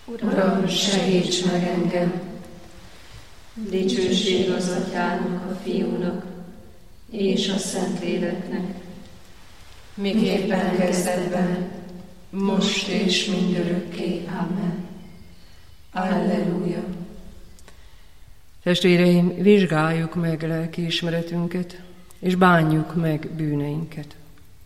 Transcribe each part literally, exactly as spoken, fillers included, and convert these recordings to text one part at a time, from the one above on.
Uram, segíts meg engem! Dicsőség az Atyának, a Fiúnak és a Szentléleknek, miképpen kezdetben, most és mindörökké. Amen. Alleluja! Testvéreim, vizsgáljuk meg lelkiismeretünket, és bánjuk meg bűneinket.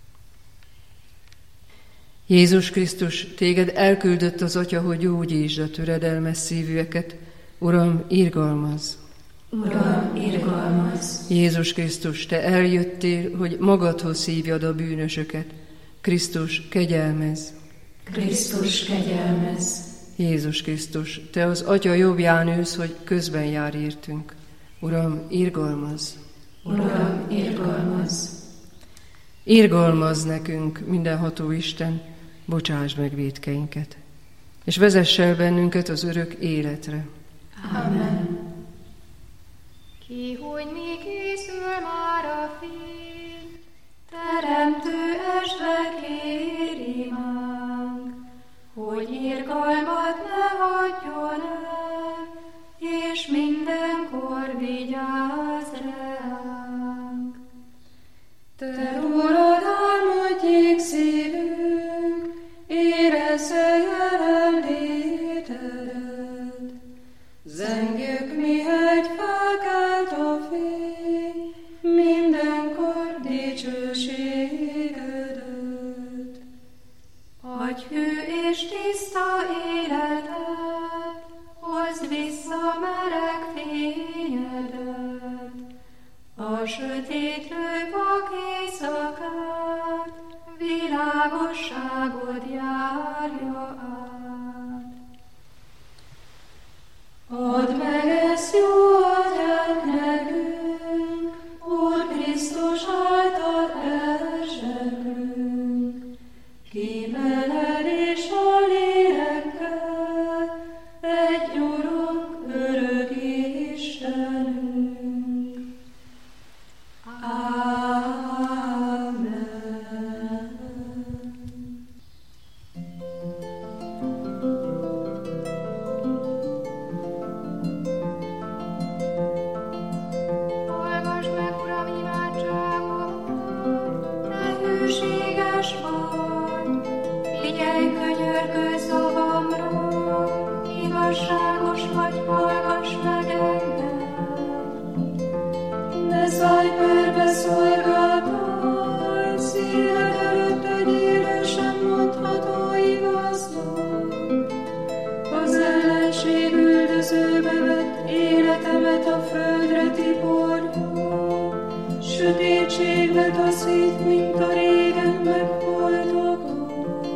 Jézus Krisztus, téged elküldött az Atya, hogy gyógyítsd a töredelmes szívűeket. Uram, irgalmazz! Uram, irgalmazz! Jézus Krisztus, te eljöttél, hogy magadhoz hívjad a bűnösöket. Krisztus, kegyelmezz! Krisztus, kegyelmezz! Jézus Krisztus, te az Atya jobbján ülsz, hogy közben jár értünk. Uram, irgalmazz! Uram, irgalmazz! Irgalmazz nekünk, mindenható Isten, bocsásd meg vétkeinket, és vezess el bennünket az örök életre. Amen. Ki, hogy mi készül már a fény, teremtő esve kér imánk, hogy irgalmat ne hagyjon el, és mindenkor vigyázz ránk. Te rólad álmodjék szívünk, érezze jelenlétedet. Zengjük, mihegy felkelt a fény, mindenkor dicsőségedet. Adj hű és tiszta életet, hozd vissza meleg fényedet. A sötétlő vak éjszakát, világosságod járja át. Add meg ezt jó atyánk nekünk, Úr Krisztus által elzseklünk. Kímeled és a lélekkel, egy Urunk, örök Istenünk. Amen. Hallgass meg, Uram, imádságomat, te hűséges vagy, figyelj könyörgő szavamra, igazságos vagy, hallgass meg engem. Ne szállj körbe szolgáltaj, színed előtt egy élő sem mondható igaznak. Az ellenség üldözőbe vett életemet a földre tiporja, sötétségbe taszít, mint a régen megholtokat.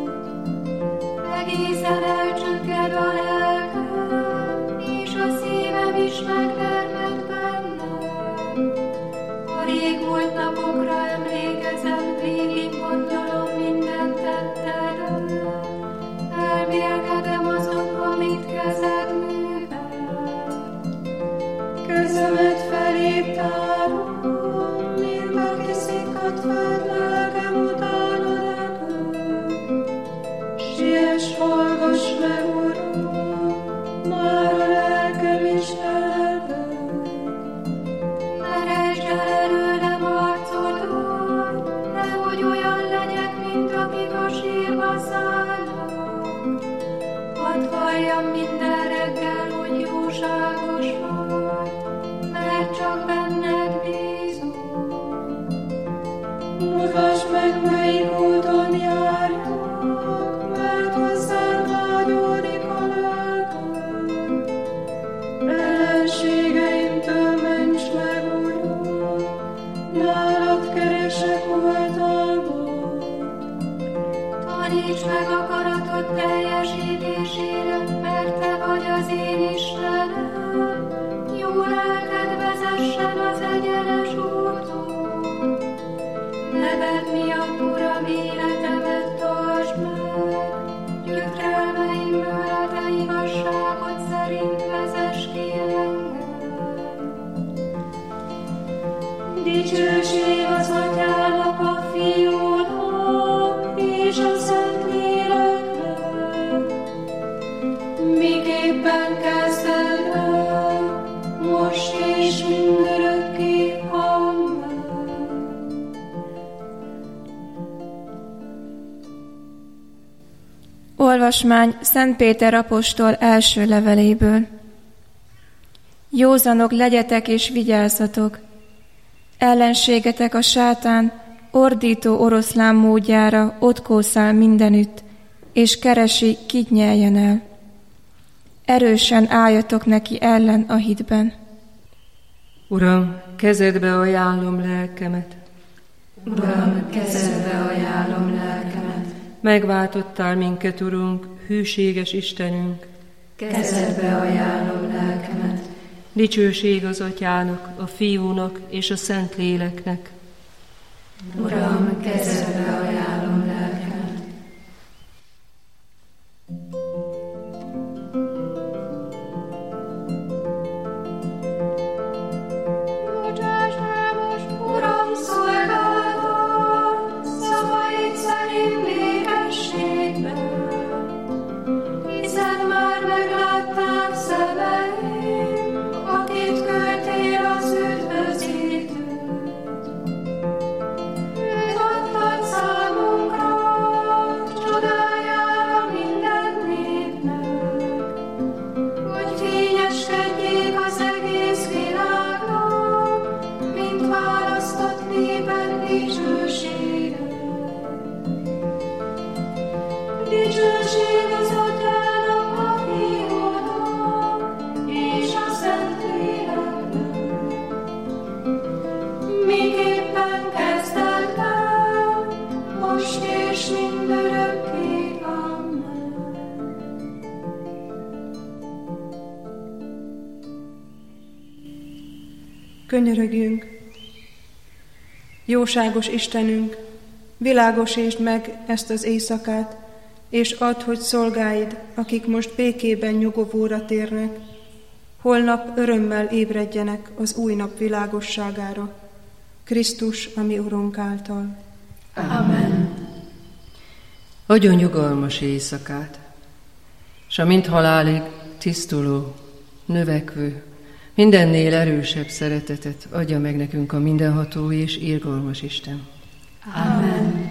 Egészen elcsökked a lelkem, és a szívem is megtermett bennem. A rég volt napokra emlékezem, végig gondolom minden tettedet. Elmélkedem azon, amit kezed művel. Kezemet feléd tárom, mint aki szikkat föld, lelkem utána repül. Siess, hallgass meg, Uram, már a lelkem is elveg. Ne rejtsd el előlem arcodat, nehogy olyan legyek, mint akik a sírba szállnak. Hadd halljam minden reggel, hogy jóságos vagy, mert csak benned bízom. Mutasd meg, melyik úton járjak, mert hozzád vágyódik a lelkem. Ellenségeimtől ments meg, Uram, nálad keresek oltalmat. Taníts meg akaratod teljesítésére, mert te vagy az én Istenem. Jó lelked vezessen az egyenes úton. Neved miatt, Uram, életemet tartsd meg, gyötrelmeimből a te igazságod szerint vezess ki engem. Dicsőség az Atyának, a Fiúnak és a Szentléleknek, miképpen kezdted el, most és mindörökké. Amen. Olvasmány Szent Péter apostol első leveléből. Józanok legyetek és vigyázzatok! Ellenségetek a sátán ordító oroszlán módjára ott kószál mindenütt, és keresi, kit nyeljen el. Erősen álljatok neki ellen a hitben. Uram, kezedbe ajánlom lelkemet. Uram, kezedbe ajánlom lelkemet. Megváltottál minket, Urunk, hűséges Istenünk. Kezedbe ajánlom lelkemet. Dicsőség az Atyának, a Fiúnak és a Szentléleknek. Uram, kezedbe ajánlom lelkemet. Bocsáss meg most, Uram, szolgálatot, szavaid szerint békességben, hiszen már meglátták szemeim, akit küldtél az üdvözítőt. Őt adtad számunkra, csodájára minden népnek, hogy fényeskedjék az egész világnak, mint választott néped dicsősége. Dicsőség az Atyának, a Fiúnak és a Szentléleknek, miképpen kezdted el, most és mindörökké. Amen. Könyörögjünk! Jóságos Istenünk, világosítsd meg ezt az éjszakát, és add, hogy szolgáid, akik most békében nyugovóra térnek, holnap örömmel ébredjenek az új nap világosságára, Krisztus, a mi Urunk által. Amen. Adjon nyugalmas éjszakát, s a mint halálig tisztuló, növekvő, mindennél erősebb szeretetet adja meg nekünk a mindenható és irgalmas Isten. Amen.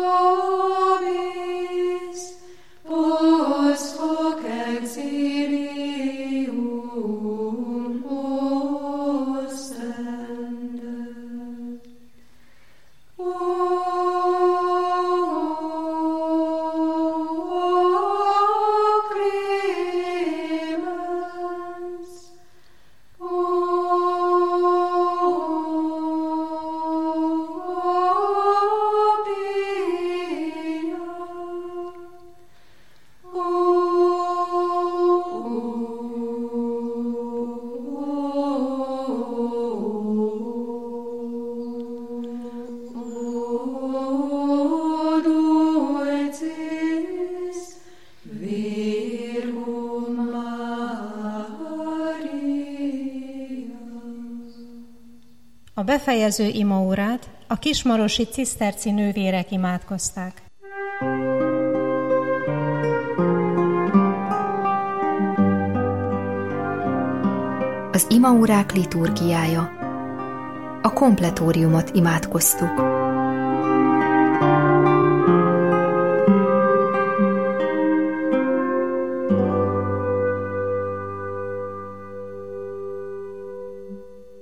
Post hoc exili A befejező imaórát a kismarosi ciszterci nővérek imádkozták. Az imaórák liturgiája. A kompletóriumot imádkoztuk.